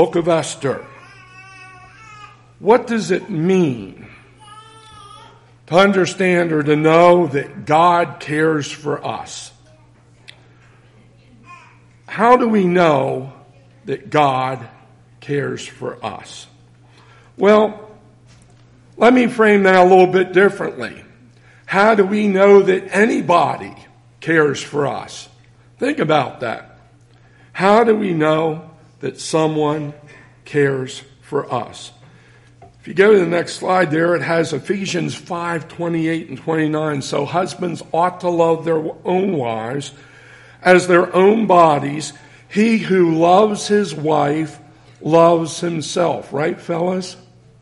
Book of Esther. What does it mean to understand or to know that God cares for us? How do we know that God cares for us? Well, let me frame that a little bit differently. How do we know that anybody cares for us? Think about that. How do we know that someone cares for us? If you go to the next slide there, it has Ephesians 5:28 and 29. So husbands ought to love their own wives as their own bodies. He who loves his wife loves himself. Right, fellas?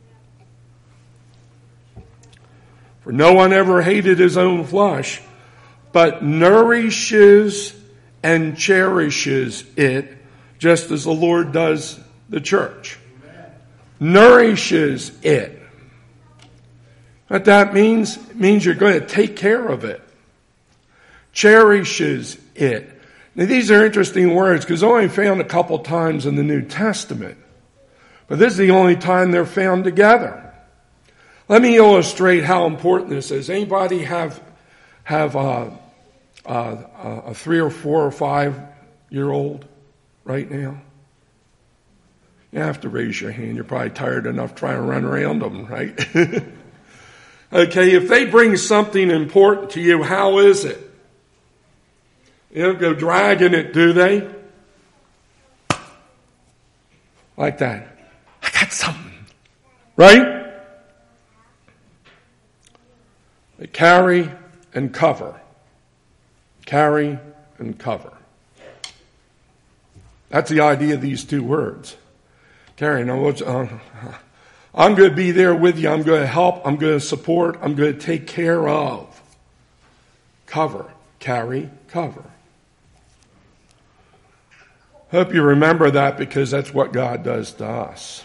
For no one ever hated his own flesh, but nourishes and cherishes it, just as the Lord does the church. Nourishes it. What that means, it means you're going to take care of it. Cherishes it. Now these are interesting words because they're only found a couple times in the New Testament. But this is the only time they're found together. Let me illustrate how important this is. Anybody have a 3 or 4 or 5 year old right now? You have to raise your hand. You're probably tired enough trying to run around them, right? Okay, if they bring something important to you, how is it? You don't go dragging it, do they? Like that. I got something. Right? They carry and cover. Carry and cover. That's the idea of these two words. Carry. Now, I'm going to be there with you. I'm going to help. I'm going to support. I'm going to take care of. Cover. Carry. Cover. Hope you remember that because that's what God does to us.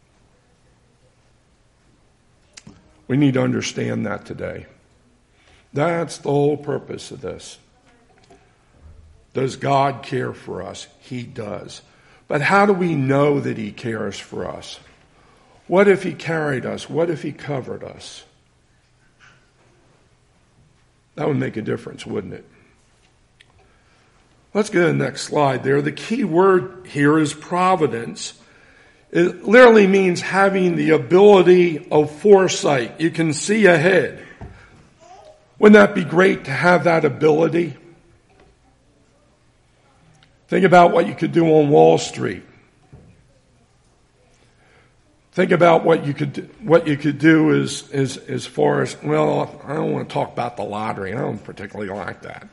We need to understand that today. That's the whole purpose of this. Does God care for us? He does. But how do we know that He cares for us? What if He carried us? What if He covered us? That would make a difference, wouldn't it? Let's go to the next slide there. The key word here is providence. It literally means having the ability of foresight. You can see ahead. Wouldn't that be great to have that ability? Think about what you could do on Wall Street. Think about what you could do as far as, well, I don't want to talk about the lottery. I don't particularly like that.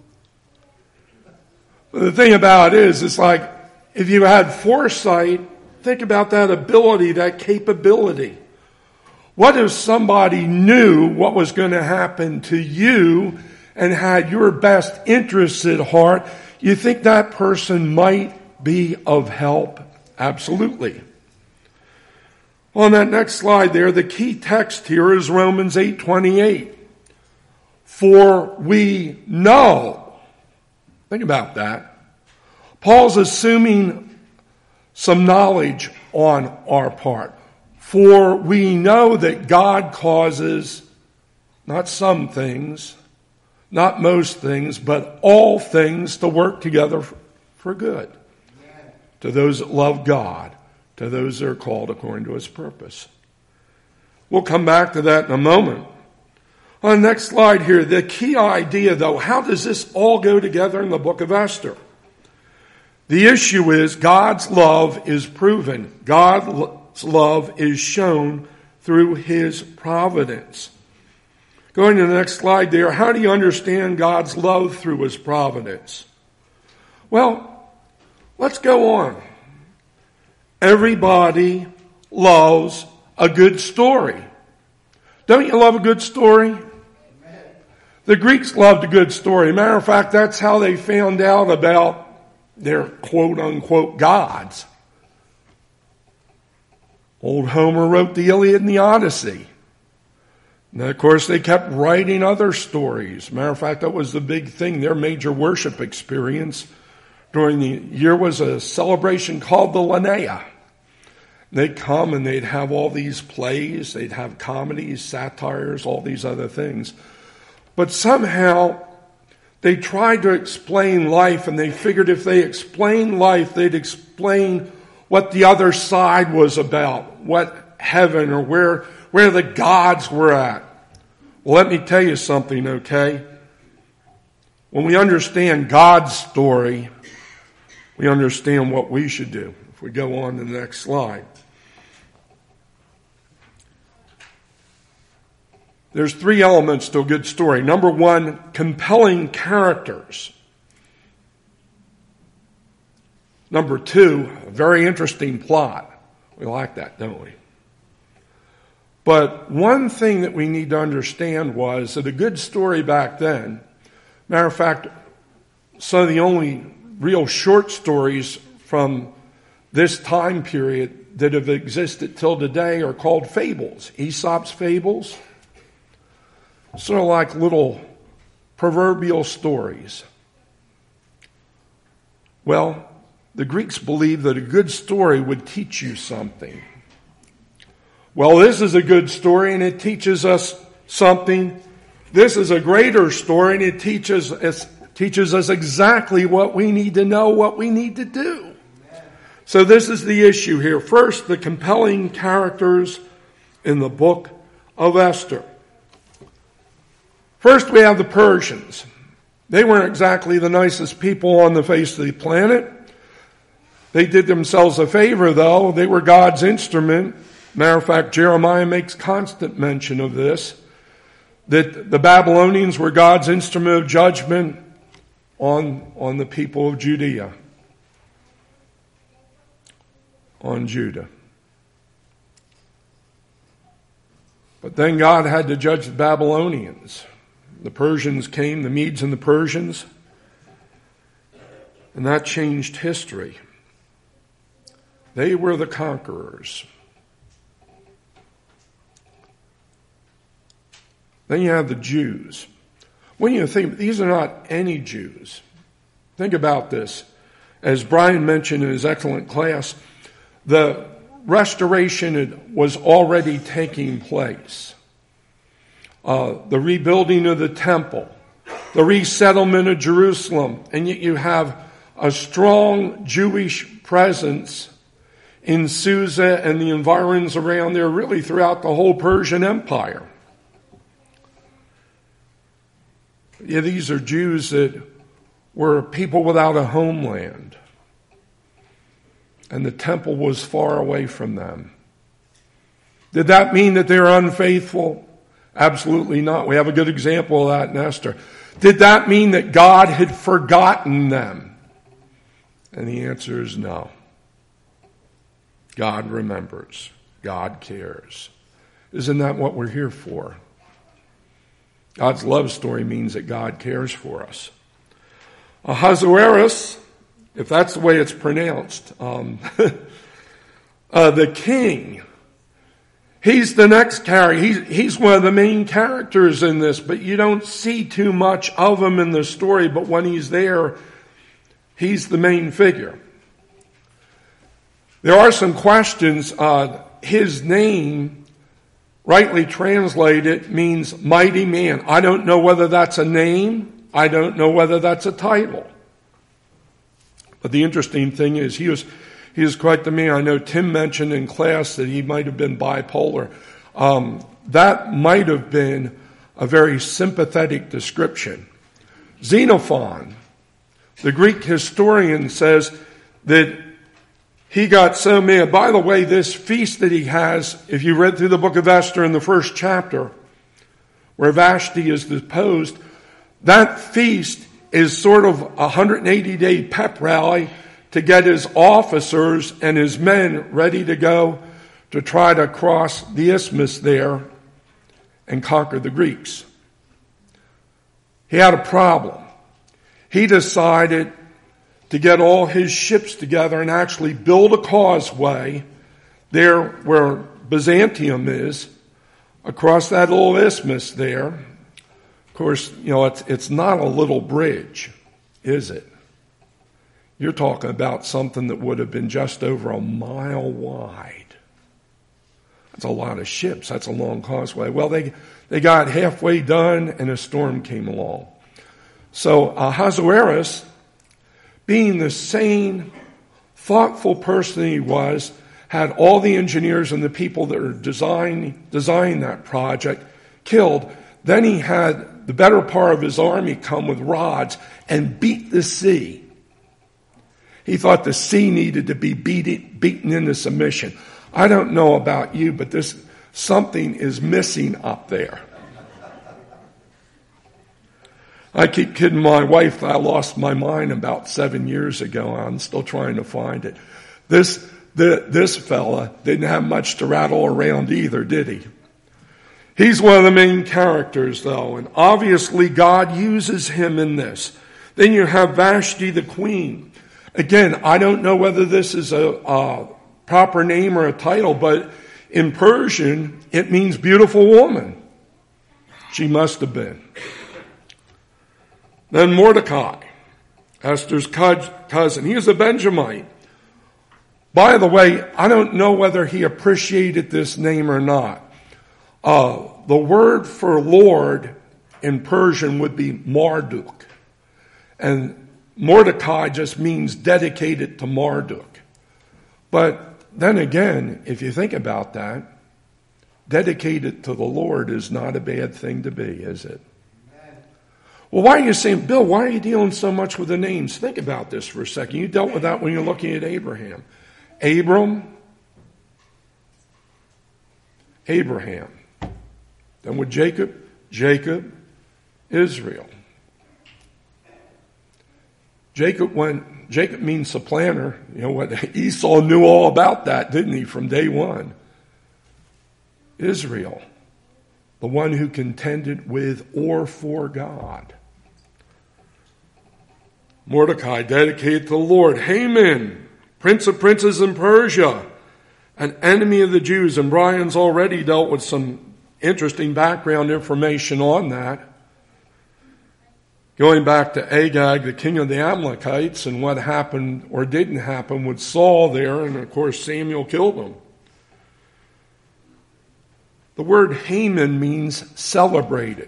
But the thing about it is, it's like, if you had foresight, think about that ability, that capability. What if somebody knew what was going to happen to you and had your best interests at heart? You think that person might be of help? Absolutely. On that next slide there, the key text here is Romans 8:28. For we know. Think about that. Paul's assuming some knowledge on our part. For we know that God causes not some things, not most things, but all things to work together for good. To those that love God, to those that are called according to His purpose. We'll come back to that in a moment. On the next slide here, the key idea though, how does this all go together in the book of Esther? The issue is God's love is proven. God's love is shown through His providence. Going to the next slide there, how do you understand God's love through His providence? Well, let's go on. Everybody loves a good story. Don't you love a good story? The Greeks loved a good story. Matter of fact, that's how they found out about their quote-unquote gods. Old Homer wrote the Iliad and the Odyssey. And of course, they kept writing other stories. Matter of fact, that was the big thing. Their major worship experience during the year was a celebration called the Linnaea. They'd come and they'd have all these plays, they'd have comedies, satires, all these other things. But somehow they tried to explain life, and they figured if they explained life, they'd explain what the other side was about, what heaven or where the gods were at. Well, let me tell you something, okay? When we understand God's story, we understand what we should do. If we go on to the next slide. There's 3 elements to a good story. Number 1, compelling characters. Number 2, a very interesting plot. We like that, don't we? But one thing that we need to understand was that a good story back then, matter of fact, some of the only real short stories from this time period that have existed till today are called fables. Aesop's fables. Sort of like little proverbial stories. Well, the Greeks believed that a good story would teach you something. Well, this is a good story and it teaches us something. This is a greater story and it teaches us exactly what we need to know, what we need to do. So this is the issue here. First, the compelling characters in the book of Esther. First, we have the Persians. They weren't exactly the nicest people on the face of the planet. They did themselves a favor, though. They were God's instrument. Matter of fact, Jeremiah makes constant mention of this, that the Babylonians were God's instrument of judgment on the people of Judea, on Judah. But then God had to judge the Babylonians. The Persians came, the Medes and the Persians, and that changed history. They were the conquerors. Then you have the Jews. When you think, these are not any Jews. Think about this. As Brian mentioned in his excellent class, the restoration was already taking place. The rebuilding of the temple, the resettlement of Jerusalem, and yet you have a strong Jewish presence in Susa and the environs around there, really throughout the whole Persian Empire. Yeah, these are Jews that were people without a homeland, and the temple was far away from them. Did that mean that they were unfaithful? Absolutely not. We have a good example of that in Esther. Did that mean that God had forgotten them? And the answer is no. God remembers. God cares. Isn't that what we're here for? God's love story means that God cares for us. Ahasuerus, if that's the way it's pronounced, the king, he's the next character. He's one of the main characters in this, but you don't see too much of him in the story, but when he's there, he's the main figure. There are some questions. His name, rightly translated, means mighty man. I don't know whether that's a name. I don't know whether that's a title. But the interesting thing is he was quite the man. I know Tim mentioned in class that he might have been bipolar. That might have been a very sympathetic description. Xenophon, the Greek historian, says that he got so mad. By the way, this feast that he has, if you read through the book of Esther in the first chapter, where Vashti is deposed, that feast is sort of a 180-day pep rally to get his officers and his men ready to go to try to cross the isthmus there and conquer the Greeks. He had a problem. He decided to get all his ships together and actually build a causeway there where Byzantium is, across that little isthmus there. Of course, it's not a little bridge, is it? You're talking about something that would have been just over a mile wide. That's a lot of ships. That's a long causeway. Well, they got halfway done and a storm came along. So Ahasuerus, being the sane, thoughtful person he was, had all the engineers and the people that were designing that project killed. Then he had the better part of his army come with rods and beat the sea. He thought the sea needed to be beaten into submission. I don't know about you, but something is missing up there. I keep kidding my wife that I lost my mind about 7 years ago. I'm still trying to find it. This fella didn't have much to rattle around either, did he? He's one of the main characters, though, and obviously God uses him in this. Then you have Vashti the queen. Again, I don't know whether this is a proper name or a title, but in Persian, it means beautiful woman. She must have been. Then Mordecai, Esther's cousin. He was a Benjamite. By the way, I don't know whether he appreciated this name or not. The word for Lord in Persian would be Marduk. And Mordecai just means dedicated to Marduk. But then again, if you think about that, dedicated to the Lord is not a bad thing to be, is it? Well, why are you saying, Bill, why are you dealing so much with the names? Think about this for a second. You dealt with that when you're looking at Abraham. Abraham. Then with Jacob, Israel. Jacob means supplanter. You know what? Esau knew all about that, didn't he, from day one? Israel, the one who contended with or for God. Mordecai, dedicated to the Lord. Haman, prince of princes in Persia, an enemy of the Jews. And Brian's already dealt with some interesting background information on that. Going back to Agag, the king of the Amalekites, and what happened or didn't happen with Saul there, and of course Samuel killed him. The word Haman means celebrated.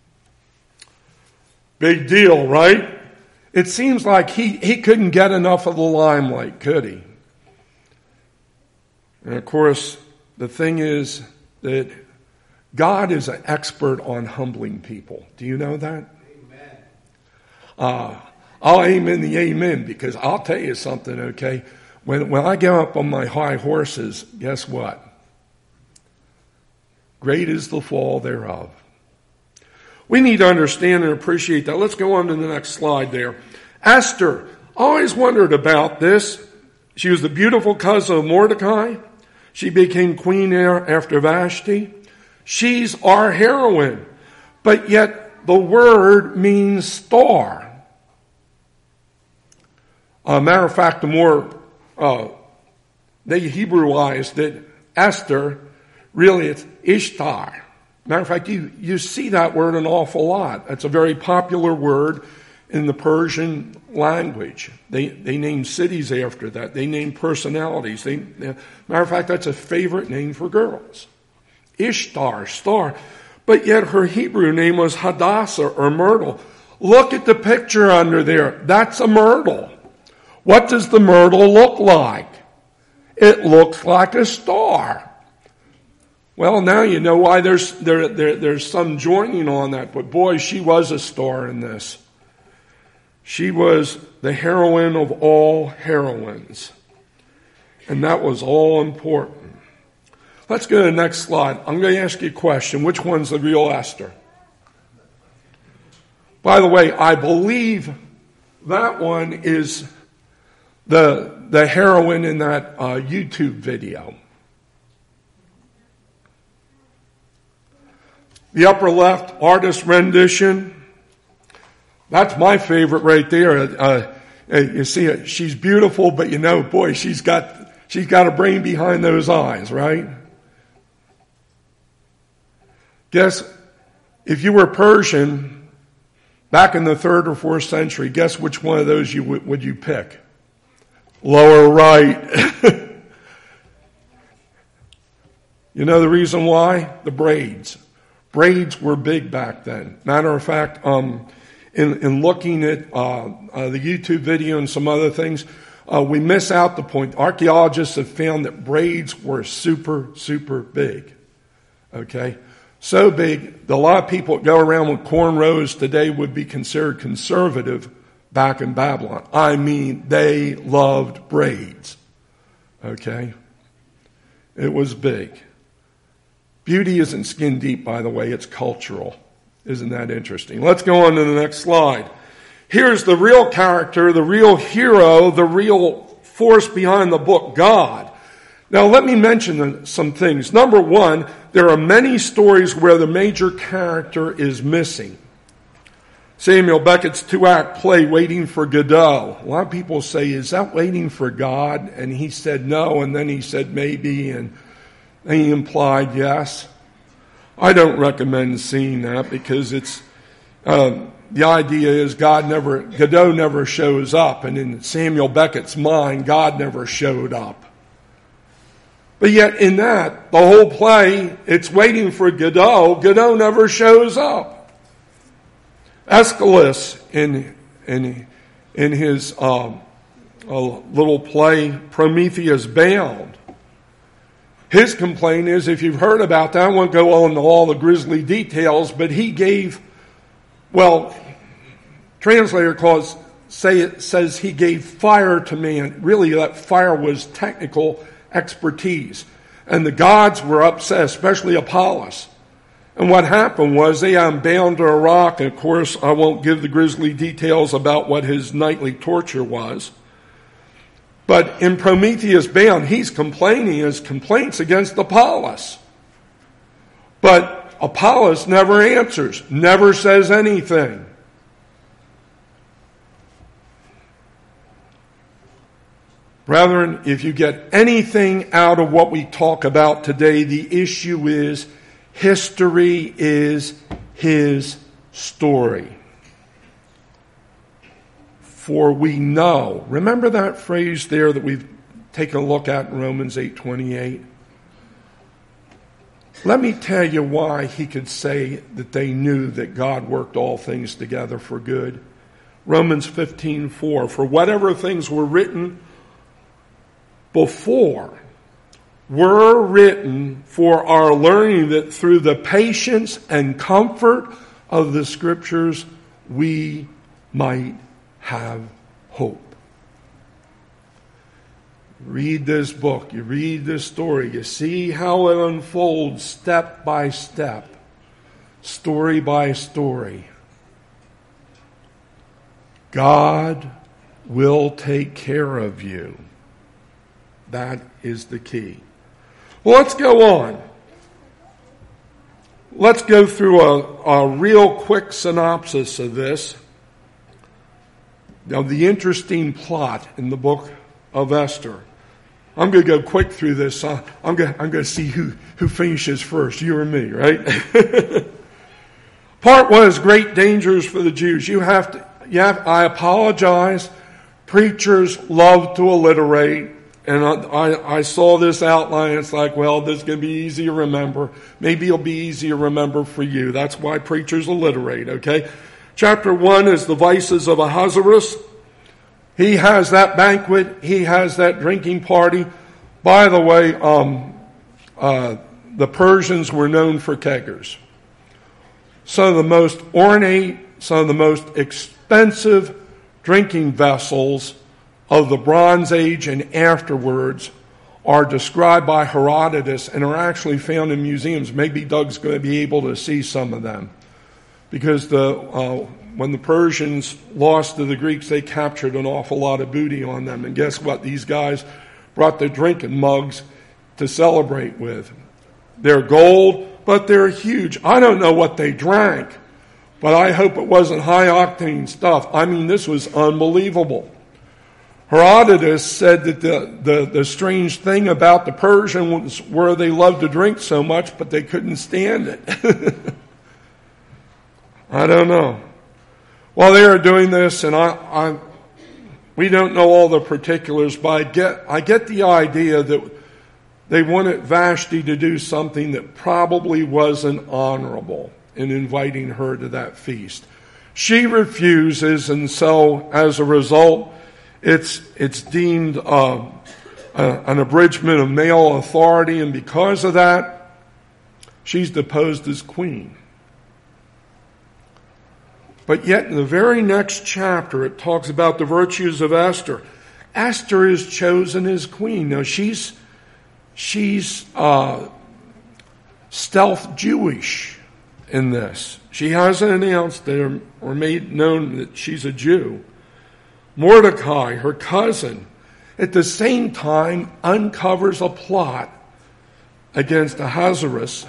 Big deal, right? It seems like he couldn't get enough of the limelight, could he? And of course, the thing is that God is an expert on humbling people. Do you know that? I'll amen the amen, because I'll tell you something, okay? When I get up on my high horses, guess what? Great is the fall thereof. We need to understand and appreciate that. Let's go on to the next slide there. Esther, always wondered about this. She was the beautiful cousin of Mordecai. She became queen after Vashti. She's our heroine. But yet the word means star. Matter of fact, the more they Hebrewized it, Esther, really it's Ishtar. Matter of fact, you see that word an awful lot. That's a very popular word in the Persian language. They name cities after that. They name personalities. Matter of fact, that's a favorite name for girls. Ishtar, star. But yet her Hebrew name was Hadassah or myrtle. Look at the picture under there. That's a myrtle. What does the myrtle look like? It looks like a star. Well, now you know why there's some joining on that. But boy, she was a star in this. She was the heroine of all heroines. And that was all important. Let's go to the next slide. I'm going to ask you a question. Which one's the real Esther? By the way, I believe that one is the heroine in that YouTube video. The upper left, artist rendition. That's my favorite right there. You see it, she's beautiful, but you know, boy, she's got a brain behind those eyes, right? Guess, if you were Persian back in the 3rd or 4th century, guess which one of those would you pick? Lower right. You know the reason why? The braids. Braids were big back then. Matter of fact, in looking at the YouTube video and some other things, we miss out the point. Archaeologists have found that braids were super, super big. Okay? So big that a lot of people that go around with cornrows today would be considered conservative back in Babylon. I mean, they loved braids. Okay? It was big. Beauty isn't skin deep, by the way. It's cultural. Isn't that interesting? Let's go on to the next slide. Here's the real character, the real hero, the real force behind the book, God. Now, let me mention some things. Number one, there are many stories where the major character is missing. Samuel Beckett's 2-act play, Waiting for Godot. A lot of people say, is that waiting for God? And he said no, and then he said maybe, and he implied yes. I don't recommend seeing that because it's the idea is Godot never shows up, and in Samuel Beckett's mind, God never showed up. But yet in that, the whole play, it's waiting for Godot. Godot never shows up. Aeschylus, in his little play, Prometheus Bound, his complaint is, if you've heard about that, I won't go into all the grisly details, but he gave, translator says he gave fire to man. Really, that fire was technical expertise. And the gods were upset, especially Apollos. And what happened was they had him bound to a rock. And of course, I won't give the grisly details about what his nightly torture was. But in Prometheus Bound, he's complaining his complaints against Apollos. But Apollos never answers, never says anything. Brethren, if you get anything out of what we talk about today, the issue is history is his story. For we know. Remember that phrase there that we've taken a look at in Romans 8:28? Let me tell you why he could say that they knew that God worked all things together for good. Romans 15:4. For whatever things were written before were written for our learning, that through the patience and comfort of the Scriptures we might have hope. Read this book, you read this story, you see how it unfolds step by step, story by story. God will take care of you. That is the key. Well, let's go on. Let's go through a real quick synopsis of this. Now, the interesting plot in the book of Esther. I'm going to go quick through this. I'm going to see who finishes first, you or me, right? Part one is great dangers for the Jews. I apologize. Preachers love to alliterate. And I saw this outline. It's like, well, this is going to be easy to remember. Maybe it'll be easy to remember for you. That's why preachers alliterate, okay? Chapter 1 is the vices of Ahasuerus. He has that banquet. He has that drinking party. By the way, the Persians were known for keggers. Some of the most ornate, some of the most expensive drinking vessels of the Bronze Age and afterwards are described by Herodotus and are actually found in museums. Maybe Doug's going to be able to see some of them. Because when the Persians lost to the Greeks, they captured an awful lot of booty on them. And guess what? These guys brought their drinking mugs to celebrate with. They're gold, but they're huge. I don't know what they drank, but I hope it wasn't high-octane stuff. I mean, this was unbelievable. Herodotus said that the strange thing about the Persians were they loved to drink so much, but they couldn't stand it. I don't know. While they are doing this, and we don't know all the particulars, but I get the idea that they wanted Vashti to do something that probably wasn't honorable in inviting her to that feast. She refuses, and so as a result, it's deemed an abridgment of male authority, and because of that, she's deposed as queen. But yet in the very next chapter, it talks about the virtues of Esther. Esther is chosen as queen. Now she's stealth Jewish in this. She hasn't announced it or made known that she's a Jew. Mordecai, her cousin, at the same time uncovers a plot against Ahasuerus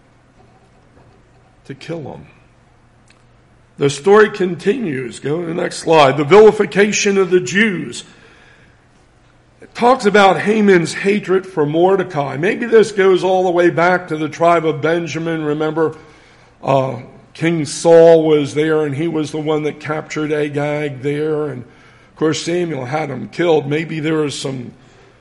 to kill him. The story continues. Go to the next slide. The vilification of the Jews. It talks about Haman's hatred for Mordecai. Maybe this goes all the way back to the tribe of Benjamin. Remember, King Saul was there, and he was the one that captured Agag there. And of course, Samuel had him killed. Maybe there was some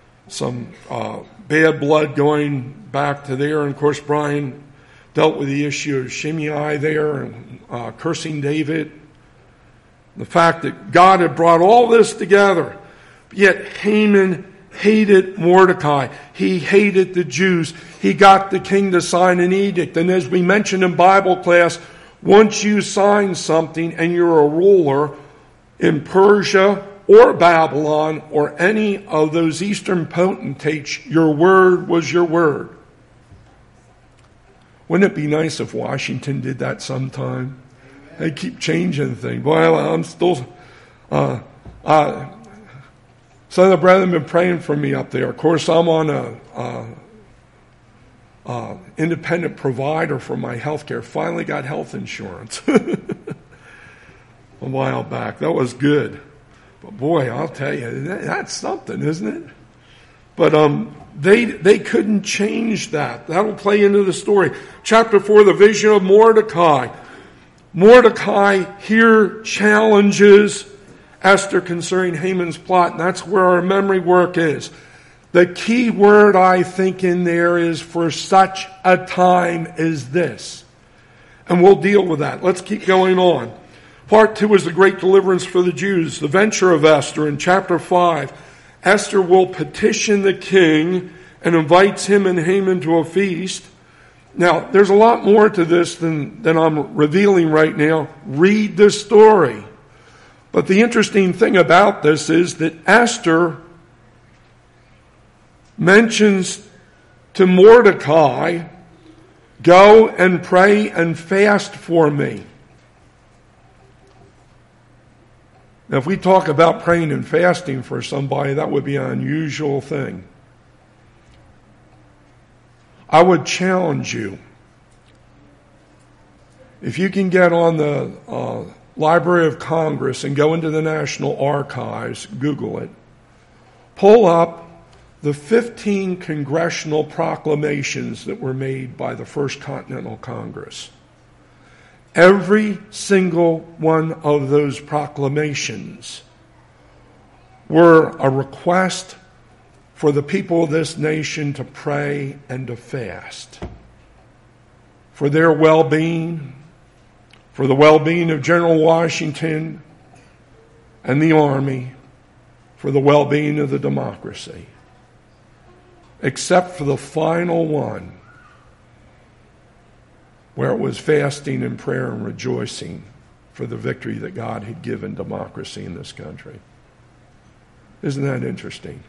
bad blood going back to there. And of course, Brian dealt with the issue of Shimei there and cursing David. The fact that God had brought all this together. Yet Haman hated Mordecai. He hated the Jews. He got the king to sign an edict. And as we mentioned in Bible class, once you sign something and you're a ruler in Persia or Babylon or any of those eastern potentates, your word was your word. Wouldn't it be nice if Washington did that sometime? They keep changing things. Well, I'm still... some of the brethren have been praying for me up there. Of course, I'm on a independent provider for my health care. Finally got health insurance a while back. That was good. But boy, I'll tell you, that's something, isn't it? But they couldn't change that. That'll play into the story. Chapter 4, the vision of Mordecai. Mordecai here challenges Esther concerning Haman's plot, and that's where our memory work is. The key word I think in there is for such a time as this. And we'll deal with that. Let's keep going on. Part 2 is the great deliverance for the Jews. The venture of Esther in chapter 5. Esther will petition the king and invites him and Haman to a feast. Now, there's a lot more to this than I'm revealing right now. Read the story. But the interesting thing about this is that Esther mentions to Mordecai, go and pray and fast for me. Now, if we talk about praying and fasting for somebody, that would be an unusual thing. I would challenge you, if you can get on the Library of Congress and go into the National Archives, Google it, pull up the 15 congressional proclamations that were made by the First Continental Congress. Every single one of those proclamations were a request for the people of this nation to pray and to fast for their well-being, for the well-being of General Washington and the Army, for the well-being of the democracy. Except for the final one, where it was fasting and prayer and rejoicing for the victory that God had given democracy in this country. Isn't that interesting?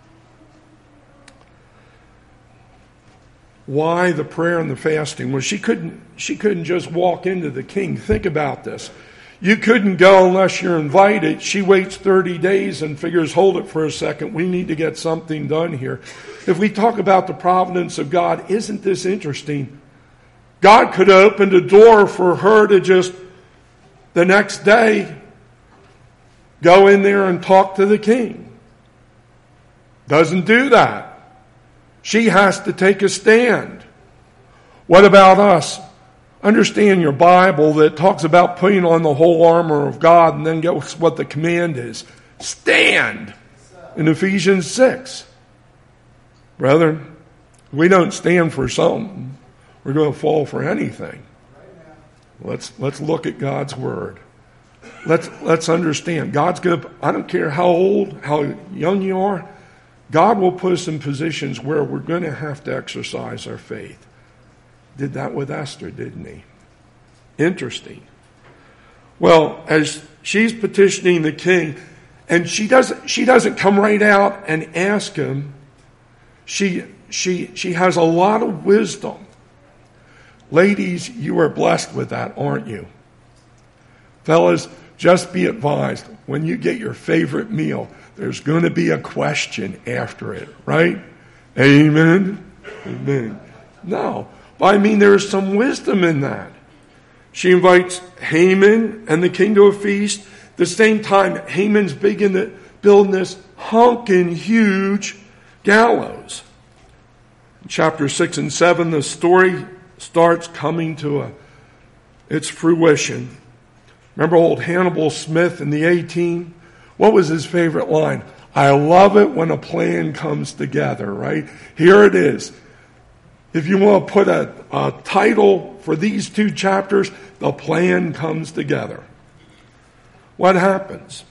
Why the prayer and the fasting? Well, she couldn't just walk into the king. Think about this. You couldn't go unless you're invited. She waits 30 days and figures, hold it for a second, we need to get something done here. If we talk about the providence of God, isn't this interesting? God could have opened a door for her to just, the next day, go in there and talk to the king. Doesn't do that. She has to take a stand. What about us? Understand your Bible that talks about putting on the whole armor of God, and then guess what the command is? Stand! In Ephesians 6. Brethren, We don't stand for something, we're going to fall for anything. Let's look at God's word. Let's understand. God's going to, I don't care how old, how young you are, God will put us in positions where we're going to have to exercise our faith. Did that with Esther, didn't he? Interesting. Well, as she's petitioning the king, and she doesn't come right out and ask him. She has a lot of wisdom. Ladies, you are blessed with that, aren't you? Fellas, just be advised, when you get your favorite meal, there's going to be a question after it, right? Amen? Amen. No, but I mean, there is some wisdom in that. She invites Haman and the king to a feast. At the same time, Haman's building this honking huge gallows. In chapter 6 and 7, the story starts coming to its fruition. Remember old Hannibal Smith in the A-Team? What was his favorite line? I love it when a plan comes together, right? Here it is. If you want to put a title for these two chapters, the plan comes together. What happens?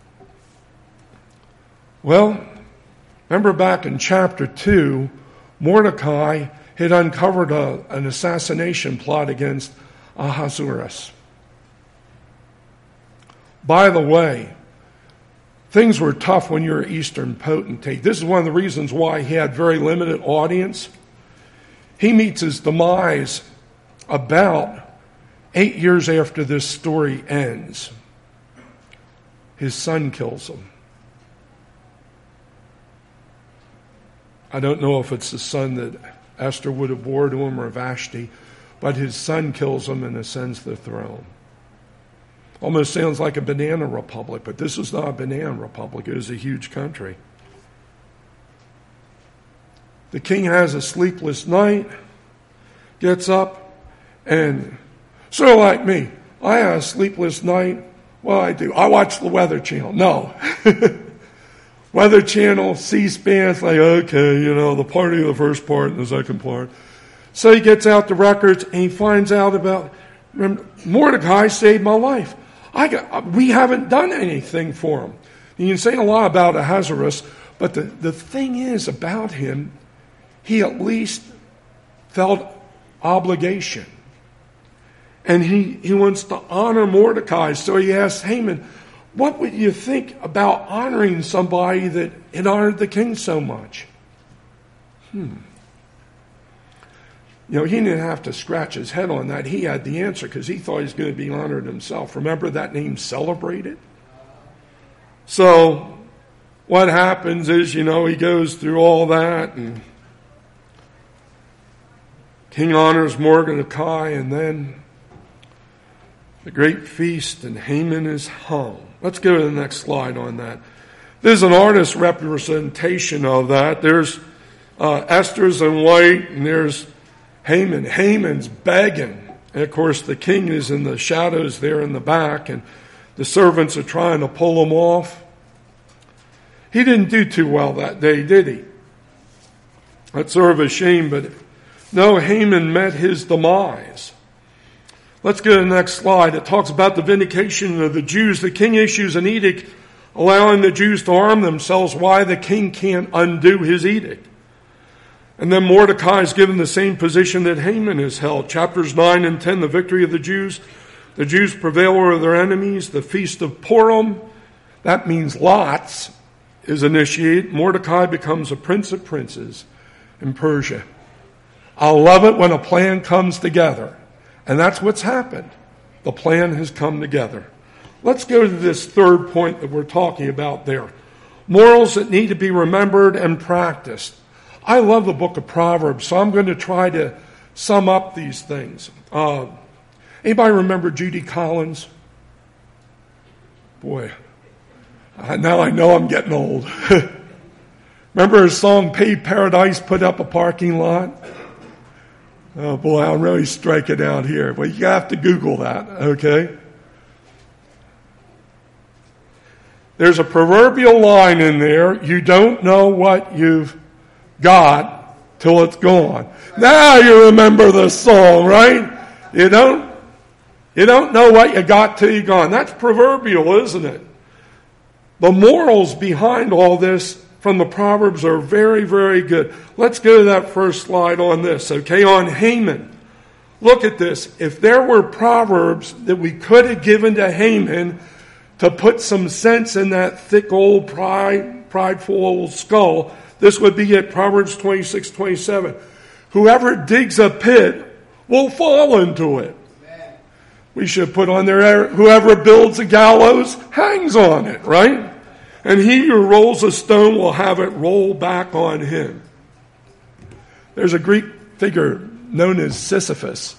Well, remember back in chapter 2, Mordecai had uncovered an assassination plot against Ahasuerus. By the way, things were tough when you're an Eastern potentate. This is one of the reasons why he had very limited audience. He meets his demise about 8 years after this story ends. His son kills him. I don't know if it's the son that Esther would have bore to him or Vashti, but his son kills him and ascends the throne. Almost sounds like a banana republic, but this is not a banana republic. It is a huge country. The king has a sleepless night, gets up, and sort of like me, I had a sleepless night. What do I do? I watch the Weather Channel. No. Weather Channel, C-SPAN, it's like, okay, the party of the first part and the second part. So he gets out the records and he finds out about, Mordecai saved my life. We haven't done anything for him. You can say a lot about Ahasuerus, but the thing is about him, he at least felt obligation. And he wants to honor Mordecai. So he asks Haman, what would you think about honoring somebody that had honored the king so much? He didn't have to scratch his head on that. He had the answer because he thought he was going to be honored himself. Remember that name, Celebrated? So what happens is, he goes through all that and king honors Mordecai, and then the great feast, and Haman is hung. Let's go to the next slide on that. There's an artist's representation of that. There's Esther's in white, and there's Haman. Haman's begging. And of course, the king is in the shadows there in the back, and the servants are trying to pull him off. He didn't do too well that day, did he? That's sort of a shame, but no, Haman met his demise. Let's go to the next slide. It talks about the vindication of the Jews. The king issues an edict allowing the Jews to arm themselves. Why? The king can't undo his edict. And then Mordecai is given the same position that Haman has held. Chapters 9 and 10, the victory of the Jews. The Jews prevail over their enemies. The feast of Purim, that means lots, is initiated. Mordecai becomes a prince of princes in Persia. I love it when a plan comes together. And that's what's happened. The plan has come together. Let's go to this third point that we're talking about there. Morals that need to be remembered and practiced. I love the book of Proverbs, so I'm going to try to sum up these things. Anybody remember Judy Collins? Boy, now I know I'm getting old. Remember her song, Paved Paradise, Put Up a Parking Lot? Oh boy, I'll really strike it out here. But you have to Google that, okay? There's a proverbial line in there, you don't know what you've got till it's gone. Now you remember the song, right? You don't know what you got till you're gone. That's proverbial, isn't it? The morals behind all this from the Proverbs are very, very good. Let's go to that first slide on this, okay? On Haman. Look at this. If there were Proverbs that we could have given to Haman to put some sense in that thick old prideful old skull, this would be it. Proverbs 26:27. Whoever digs a pit will fall into it. We should put on there, whoever builds a gallows hangs on it, right? And he who rolls a stone will have it roll back on him. There's a Greek figure known as Sisyphus.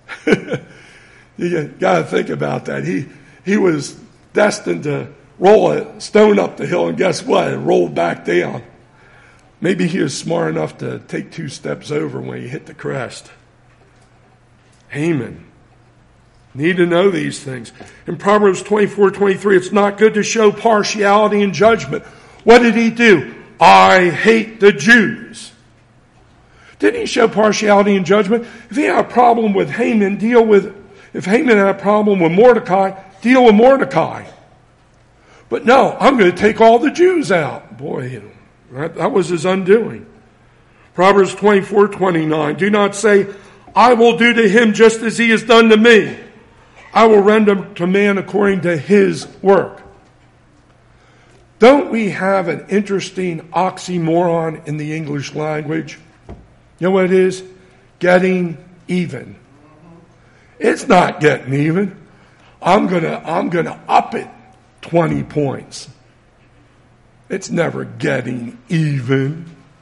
You got to think about that. He was destined to roll a stone up the hill, and guess what? It rolled back down. Maybe he was smart enough to take 2 steps over when he hit the crest. Haman. Need to know these things. In Proverbs 24:23, it's not good to show partiality in judgment. What did he do? I hate the Jews. Didn't he show partiality in judgment? If he had a problem with Haman, if Haman had a problem with Mordecai, deal with Mordecai. But no, I'm going to take all the Jews out. Boy, that was his undoing. Proverbs 24:29, do not say, I will do to him just as he has done to me. I will render to man according to his work. Don't we have an interesting oxymoron in the English language? You know what it is? Getting even. It's not getting even. I'm gonna up it 20 points. It's never getting even.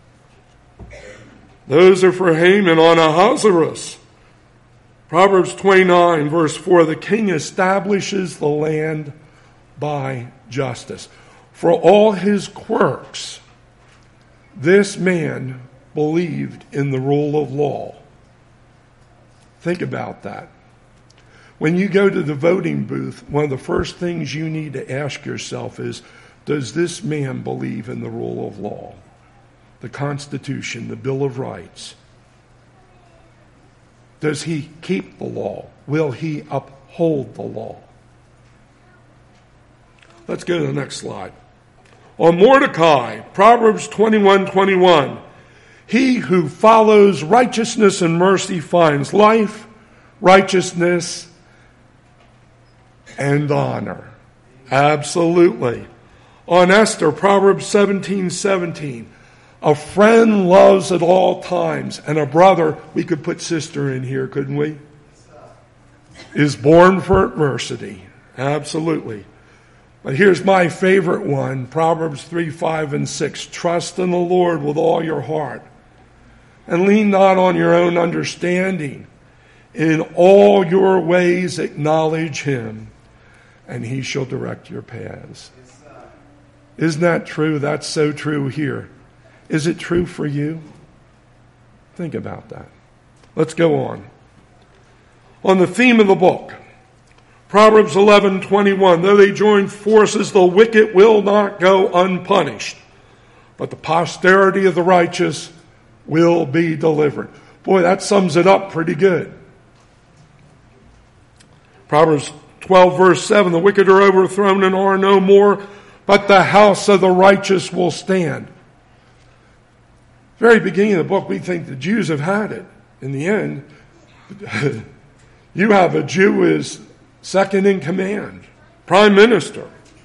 Those are for Haman on Ahasuerus. Proverbs 29, verse 4, the king establishes the land by justice. For all his quirks, this man believed in the rule of law. Think about that. When you go to the voting booth, one of the first things you need to ask yourself is, does this man believe in the rule of law? The Constitution, the Bill of Rights. Does he keep the law? Will he uphold the law? Let's go to the next slide. On Mordecai, Proverbs 21:21. He who follows righteousness and mercy finds life, righteousness, and honor. Absolutely. On Esther, Proverbs 17:17. A friend loves at all times, and a brother, we could put sister in here, couldn't we? Is born for adversity. Absolutely. But here's my favorite one, Proverbs 3:5-6. Trust in the Lord with all your heart, and lean not on your own understanding. In all your ways acknowledge him, and he shall direct your paths. Isn't that true? That's so true here. Is it true for you? Think about that. Let's go on. On the theme of the book, Proverbs 11:21, though they join forces, the wicked will not go unpunished, but the posterity of the righteous will be delivered. Boy, that sums it up pretty good. Proverbs 12, verse 7, the wicked are overthrown and are no more, but the house of the righteous will stand. Very beginning of the book, we think the Jews have had it. In the end, you have a Jew who is second in command, prime minister.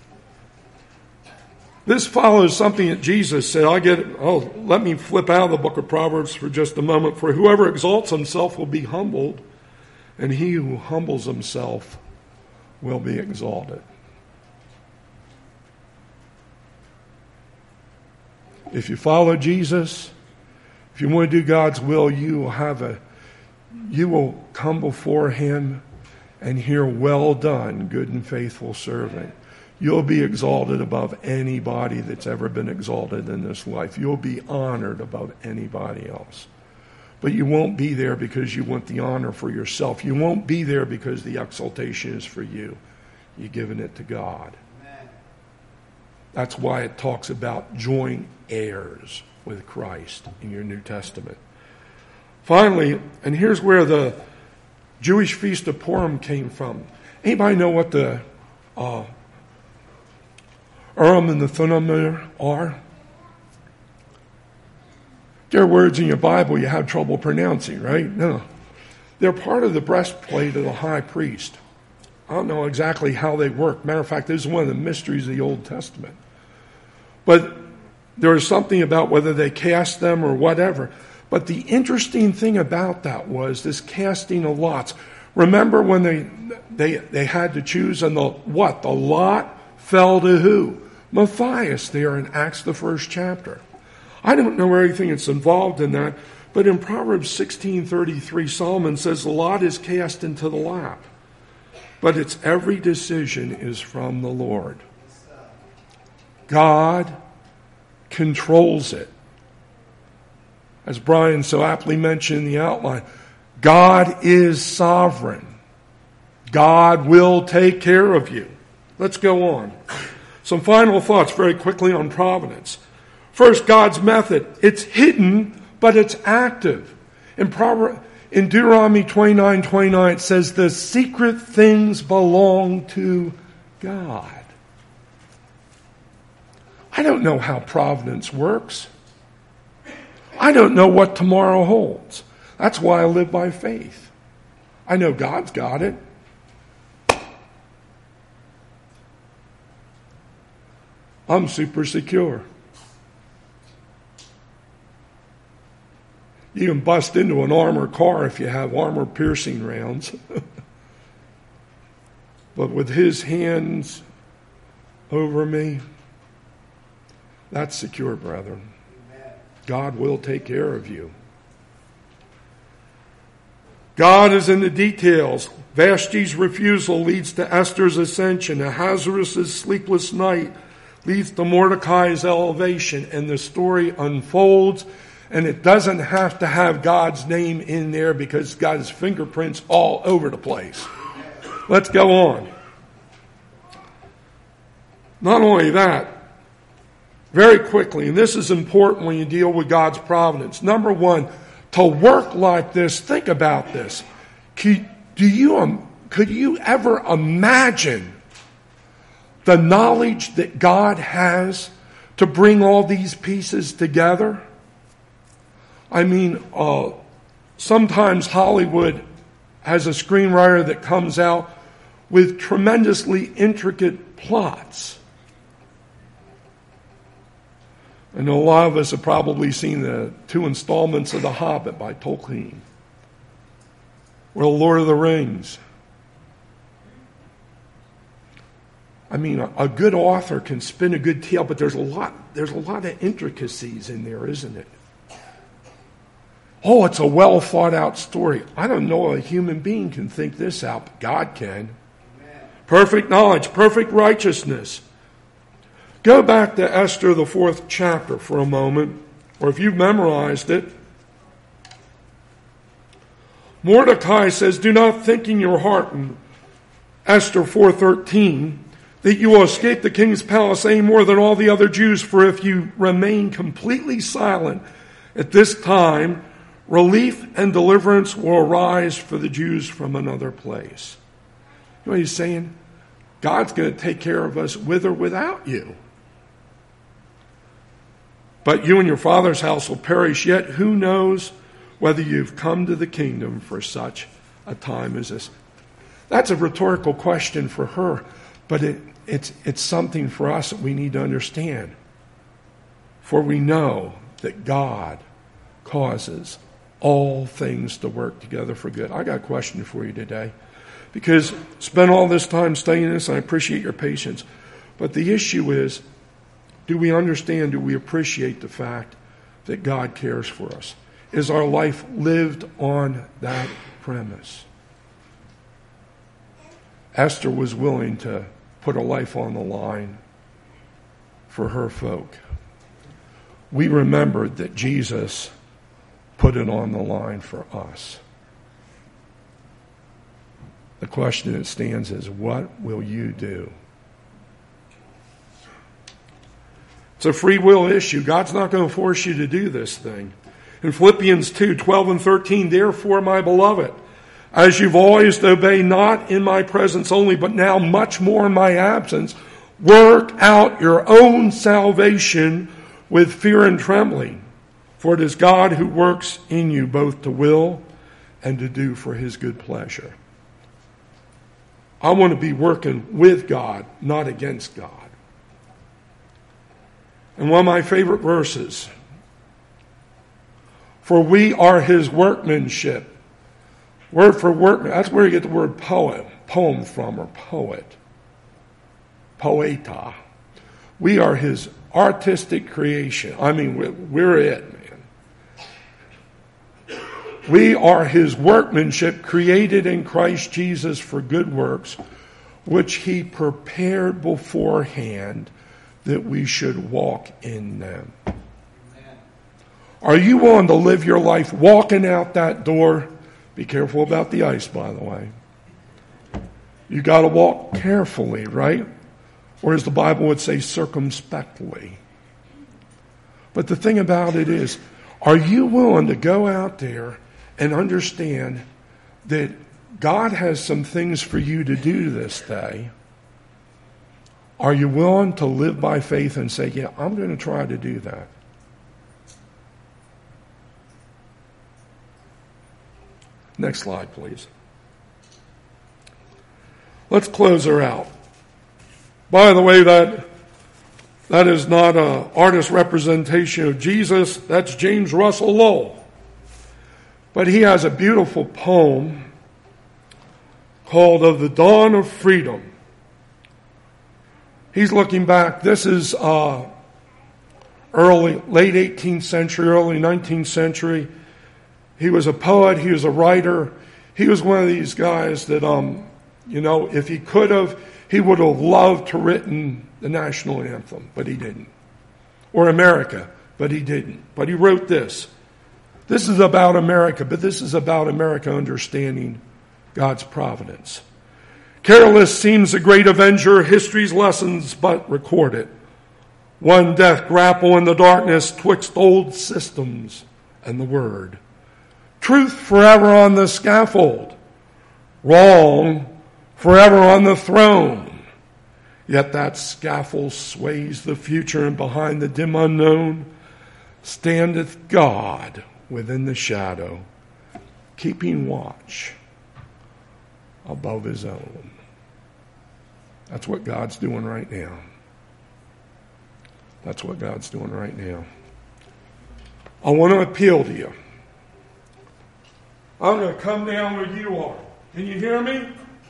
This follows something that Jesus said. Let me flip out of the book of Proverbs for just a moment. For whoever exalts himself will be humbled, and he who humbles himself will be exalted. If you follow Jesus, if you want to do God's will, you will come before him and hear, well done, good and faithful servant. You'll be exalted above anybody that's ever been exalted in this life. You'll be honored above anybody else. But you won't be there because you want the honor for yourself. You won't be there because the exaltation is for you. You're giving it to God. That's why it talks about joint heirs with Christ in your New Testament. Finally, and here's where the Jewish Feast of Purim came from. Anybody know what the Urim and the Thummim are? They're words in your Bible you have trouble pronouncing, right? No. They're part of the breastplate of the high priest. I don't know exactly how they work. Matter of fact, this is one of the mysteries of the Old Testament. But there is something about whether they cast them or whatever. But the interesting thing about that was this casting of lots. Remember when they had to choose, and the lot fell to who? Matthias there in Acts, the 1st chapter. I don't know everything that's involved in that, but in Proverbs 16:33, Solomon says the lot is cast into the lap, but its every decision is from the Lord. God controls it. As Brian so aptly mentioned in the outline, God is sovereign. God will take care of you. Let's go on. Some final thoughts very quickly on providence. First, God's method. It's hidden, but it's active. In Deuteronomy 29:29, it says, the secret things belong to God. I don't know how providence works. I don't know what tomorrow holds. That's why I live by faith. I know God's got it. I'm super secure. You can bust into an armored car if you have armor-piercing rounds. But with his hands over me, that's secure, brethren. God will take care of you. God is in the details. Vashti's refusal leads to Esther's ascension. Ahasuerus' sleepless night leads to Mordecai's elevation. And the story unfolds. And it doesn't have to have God's name in there because God's fingerprints all over the place. Let's go on. Not only that, very quickly, and this is important when you deal with God's providence. Number one, to work like this, think about this. Could you ever imagine the knowledge that God has to bring all these pieces together? I mean, sometimes Hollywood has a screenwriter that comes out with tremendously intricate plots. I know a lot of us have probably seen the 2 installments of The Hobbit by Tolkien, or The Lord of the Rings. I mean, a good author can spin a good tale, but there's a lot of intricacies in there, isn't it? Oh, it's a well thought out story. I don't know a human being can think this out, but God can. Amen. Perfect knowledge, perfect righteousness. Go back to Esther, the 4th chapter for a moment, or if you've memorized it. Mordecai says, do not think in your heart, in Esther 4:13, that you will escape the king's palace any more than all the other Jews, for if you remain completely silent at this time, relief and deliverance will arise for the Jews from another place. You know what he's saying? God's going to take care of us with or without you. But you and your father's house will perish, yet who knows whether you've come to the kingdom for such a time as this. That's a rhetorical question for her, but it's something for us that we need to understand. For we know that God causes all things to work together for good. I got a question for you today, because spent all this time studying this, and I appreciate your patience. But the issue is, do we understand, do we appreciate the fact that God cares for us? Is our life lived on that premise? Esther was willing to put her life on the line for her folk. We remembered that Jesus put it on the line for us. The question that stands is, what will you do? It's a free will issue. God's not going to force you to do this thing. In Philippians 2:12 and 13, therefore, my beloved, as you've always obeyed, not in my presence only, but now much more in my absence, work out your own salvation with fear and trembling. For it is God who works in you both to will and to do for his good pleasure. I want to be working with God, not against God. And one of my favorite verses, for we are his workmanship. Word for workman, that's where you get the word poem from, or poet. Poeta. We are his artistic creation. I mean, we're it, man. We are his workmanship, created in Christ Jesus for good works, which he prepared beforehand that we should walk in them. Amen. Are you willing to live your life walking out that door? Be careful about the ice, by the way. You got to walk carefully, right? Or as the Bible would say, circumspectly. But the thing about it is, are you willing to go out there and understand that God has some things for you to do this day? Are you willing to live by faith and say, yeah, I'm going to try to do that? Next slide, please. Let's close her out. By the way, that is not an artist representation of Jesus. That's James Russell Lowell. But he has a beautiful poem called Of the Dawn of Freedom. He's looking back. This is late 18th century, early 19th century. He was a poet. He was a writer. He was one of these guys that, if he could have, he would have loved to written the national anthem, but he didn't. Or America, but he didn't. But he wrote this. This is about America, but this is about America understanding God's providence. Careless seems the great avenger, history's lessons but record it. One death grapple in the darkness twixt old systems and the word. Truth forever on the scaffold, wrong forever on the throne. Yet that scaffold sways the future, and behind the dim unknown standeth God within the shadow, keeping watch above his own. That's what God's doing right now. That's what God's doing right now. I want to appeal to you. I'm going to come down where you are. Can you hear me?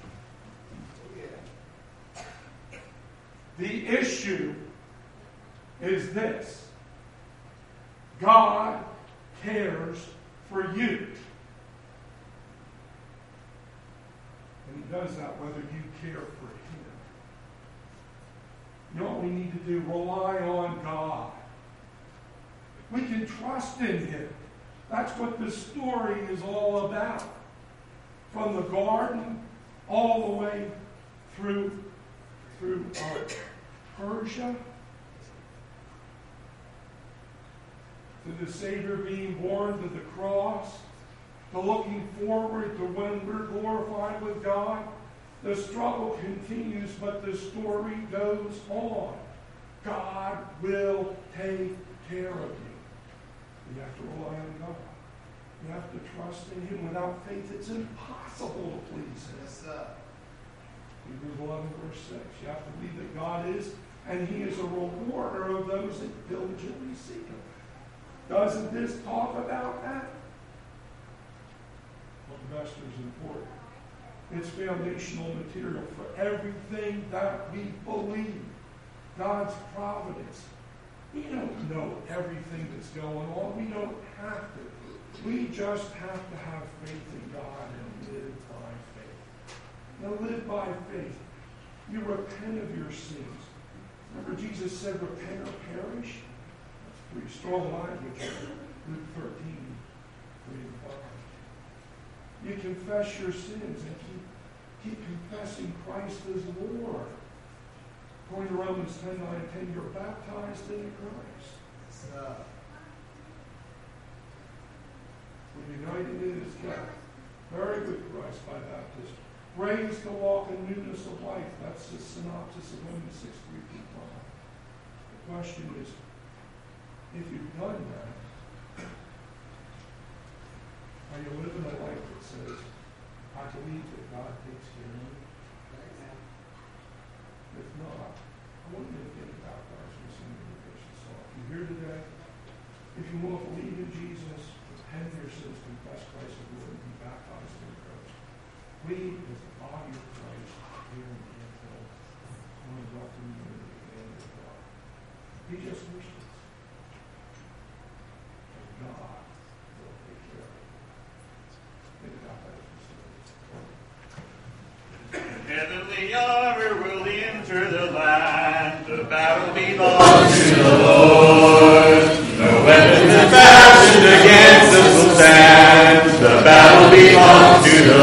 The issue is this. God cares for you. And he does that whether you care for him. You know what we need to do? Rely on God. We can trust in him. That's what this story is all about. From the garden all the way through Persia, to the Savior being born, to the cross, to looking forward to when we're glorified with God. The struggle continues, but the story goes on. God will take care of you. You have to rely on God. You have to trust in him. Without faith, it's impossible to please him. Yes, sir. Hebrews 11, verse 6. You have to believe that God is, and he is a rewarder of those that diligently seek him. Doesn't this talk about that? Well, investor is important. It's foundational material for everything that we believe. God's providence. We don't know everything that's going on. We don't have to. We just have to have faith in God and live by faith. Now live by faith. You repent of your sins. Remember Jesus said, repent or perish? That's pretty strong language. Luke 13, 3 and 5. You confess your sins and keep confessing Christ as Lord. According to Romans 10:9-10, you're baptized in Christ. We're united in his death, buried with Christ by baptism, raised to walk in newness of life. That's the synopsis of Romans 6:3-5. The question is, if you've done that, are you living a life that says, I believe that God takes care of me? If not, I want you to think about God's missing invitation. So if you're here today, if you want to believe in Jesus, repent of your sins, confess Christ as Lord, and be baptized in Christ, we, as the body of Christ, here in Canfield, want to welcome you into the family of God. He just wished us. And God will take care of it. Think about that as we Heavenly armor will enter the land. The battle belongs to the Lord. No weapon fashioned against us will stand. The battle belongs to the